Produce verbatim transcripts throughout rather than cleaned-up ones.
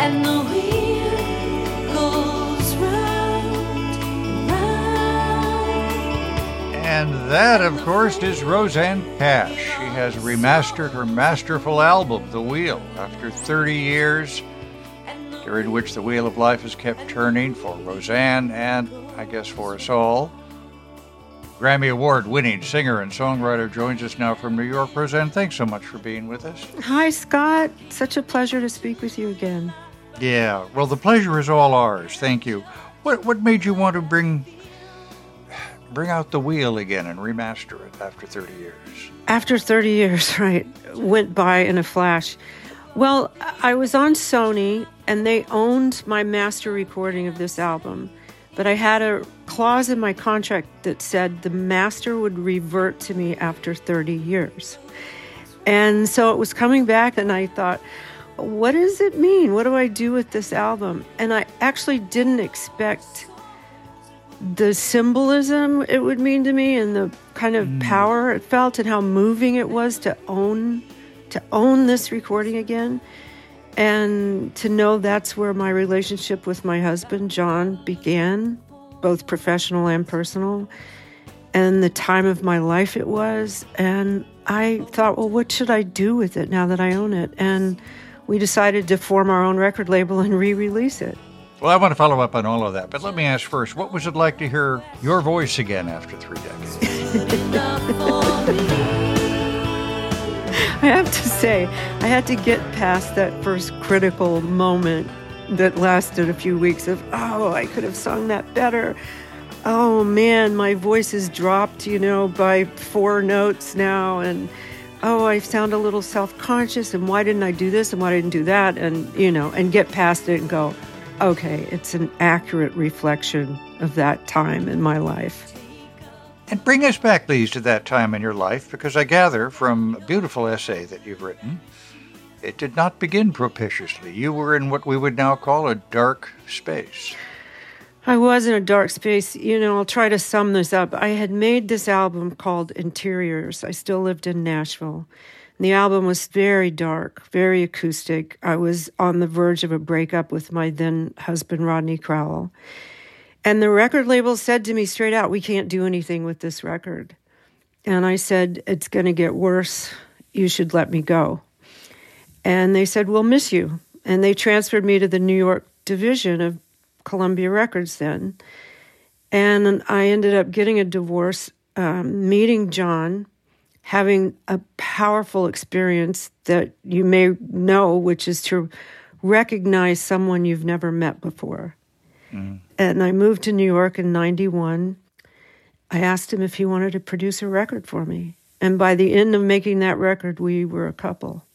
and the wheel goes round and round. And that, of course, is Rosanne Cash. She has remastered her masterful album, The Wheel, after thirty years, during which the wheel of life has kept turning for Rosanne and, I guess, for us all. Grammy Award-winning singer and songwriter joins us now from New York. Rosanne, thanks so much for being with us. Hi, Scott. Such a pleasure to speak with you again. Yeah, well, the pleasure is all ours. Thank you. What what made you want to bring bring out the wheel again and remaster it after thirty years? After thirty years, right, went by in a flash. Well, I was on Sony, and they owned my master recording of this album. But I had a clause in my contract that said the master would revert to me after thirty years. And so it was coming back, and I thought, what does it mean? What do I do with this album? And I actually didn't expect the symbolism it would mean to me and the kind of mm. power it felt and how moving it was to own to own this recording again. And to know that's where my relationship with my husband, John, began, both professional and personal, and the time of my life it was. And I thought, well, what should I do with it now that I own it? And we decided to form our own record label and re-release it. Well, I want to follow up on all of that, but let me ask first, what was it like to hear your voice again after three decades? I have to say, I had to get past that first critical moment that lasted a few weeks of, oh, I could have sung that better. Oh, man, my voice has dropped, you know, by four notes now. And, oh, I sound a little self-conscious. And why didn't I do this? And why didn't I do that? And, you know, and get past it and go, okay, it's an accurate reflection of that time in my life. And bring us back, please, to that time in your life, because I gather from a beautiful essay that you've written, it did not begin propitiously. You were in what we would now call a dark space. I was in a dark space. You know, I'll try to sum this up. I had made this album called Interiors. I still lived in Nashville. And the album was very dark, very acoustic. I was on the verge of a breakup with my then husband, Rodney Crowell. And the record label said to me straight out, we can't do anything with this record. And I said, it's going to get worse. You should let me go. And they said, we'll miss you. And they transferred me to the New York division of Columbia Records then. And I ended up getting a divorce, um, meeting John, having a powerful experience that you may know, which is to recognize someone you've never met before. Mm. And I moved to New York in ninety-one. I asked him if he wanted to produce a record for me. And by the end of making that record, we were a couple.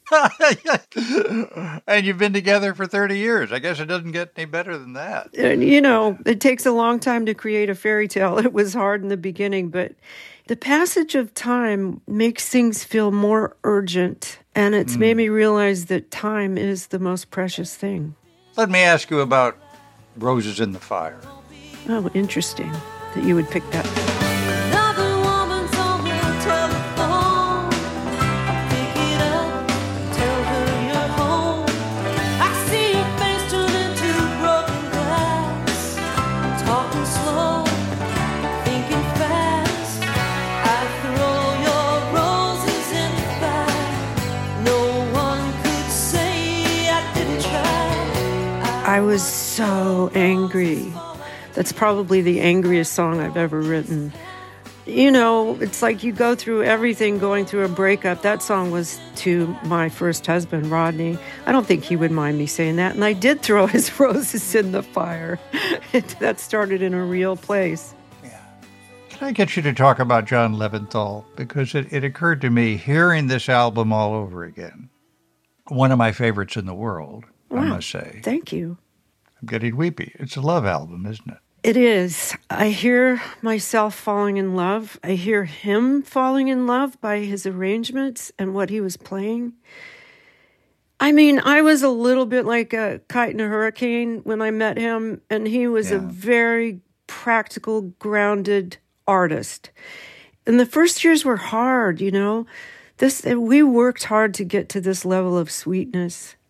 And you've been together for thirty years. I guess it doesn't get any better than that. And, you know, it takes a long time to create a fairy tale. It was hard in the beginning, but the passage of time makes things feel more urgent. And it's mm. made me realize that time is the most precious thing. Let me ask you about Roses in the Fire. Oh, interesting that you would pick that. Another woman's on the telephone. Pick it up and tell her you're home. I see your face turn into broken glass. Talking slow, thinking fast. I throw your roses in the fire. No one could say I didn't try. I, I was so angry. That's probably the angriest song I've ever written. You know, it's like you go through everything going through a breakup. That song was to my first husband, Rodney. I don't think he would mind me saying that. And I did throw his roses in the fire. That started in a real place. Yeah. Can I get you to talk about John Leventhal? Because it, it occurred to me, hearing this album all over again, one of my favorites in the world, wow. I must say. Thank you. I'm getting weepy. It's a love album, isn't it? It is. I hear myself falling in love. I hear him falling in love by his arrangements and what he was playing. I mean, I was a little bit like a kite in a hurricane when I met him, and he was yeah. a very practical, grounded artist. And the first years were hard, you know. This we worked hard to get to this level of sweetness.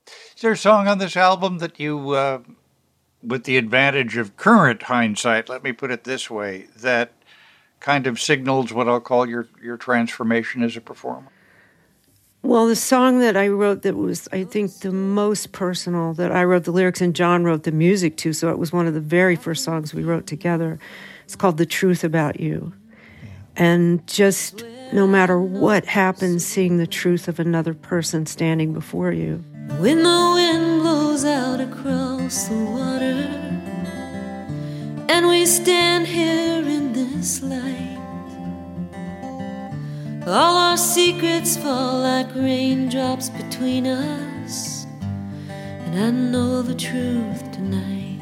Is there a song on this album that you, uh, with the advantage of current hindsight, let me put it this way, that kind of signals what I'll call your, your transformation as a performer? Well, the song that I wrote that was, I think, the most personal, that I wrote the lyrics and John wrote the music to, so it was one of the very first songs we wrote together. It's called The Truth About You. Yeah. And just no matter what happens, seeing the truth of another person standing before you. When the wind blows out across the water and we stand here in this light, all our secrets fall like raindrops between us, and I know the truth tonight.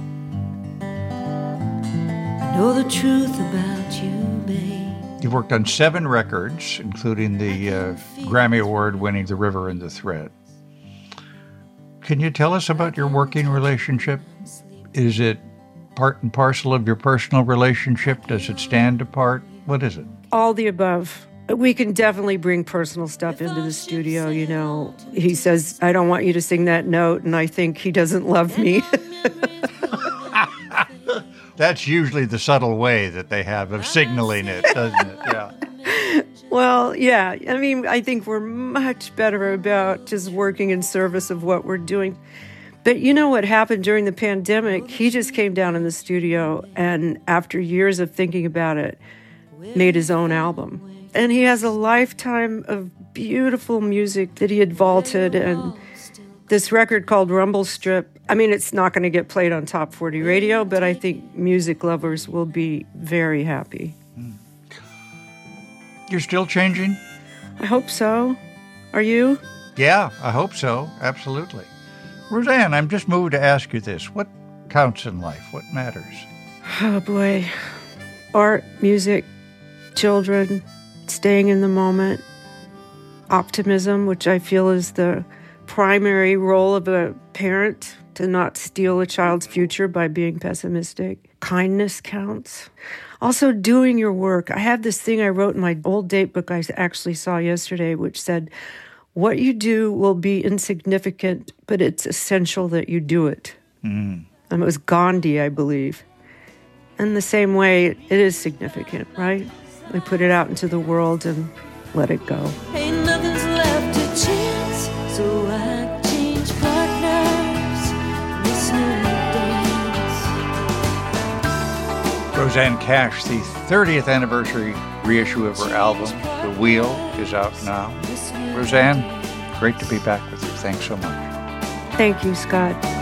I know the truth about you, babe. You've worked on seven records, including the uh, Grammy Award-winning The River and the Thread. Can you tell us about your working relationship? Is it part and parcel of your personal relationship? Does it stand apart? What is it? All the above. We can definitely bring personal stuff into the studio, you know. He says, I don't want you to sing that note, and I think he doesn't love me. That's usually the subtle way that they have of signaling it, doesn't it? Yeah. Well, yeah. I mean, I think we're much better about just working in service of what we're doing. But you know what happened during the pandemic? He just came down in the studio and after years of thinking about it, made his own album. And he has a lifetime of beautiful music that he had vaulted. And this record called Rumble Strip, I mean, it's not going to get played on Top forty radio, but I think music lovers will be very happy. You're still changing? I hope so. Are you? Yeah, I hope so. Absolutely. Roseanne, I'm just moved to ask you this. What counts in life? What matters? Oh, boy. Art, music, children, staying in the moment, optimism, which I feel is the primary role of a parent, to not steal a child's future by being pessimistic. Kindness counts. Also, doing your work. I have this thing I wrote in my old date book I actually saw yesterday, which said, what you do will be insignificant, but it's essential that you do it. Mm. And it was Gandhi, I believe. In the same way, it is significant, right? We put it out into the world and let it go. Ain't nothing's left to chance, so I change partners, this new dance. Rosanne Cash, the thirtieth anniversary reissue of her album, The Wheel, is out now. Roseanne, great to be back with you. Thanks so much. Thank you, Scott.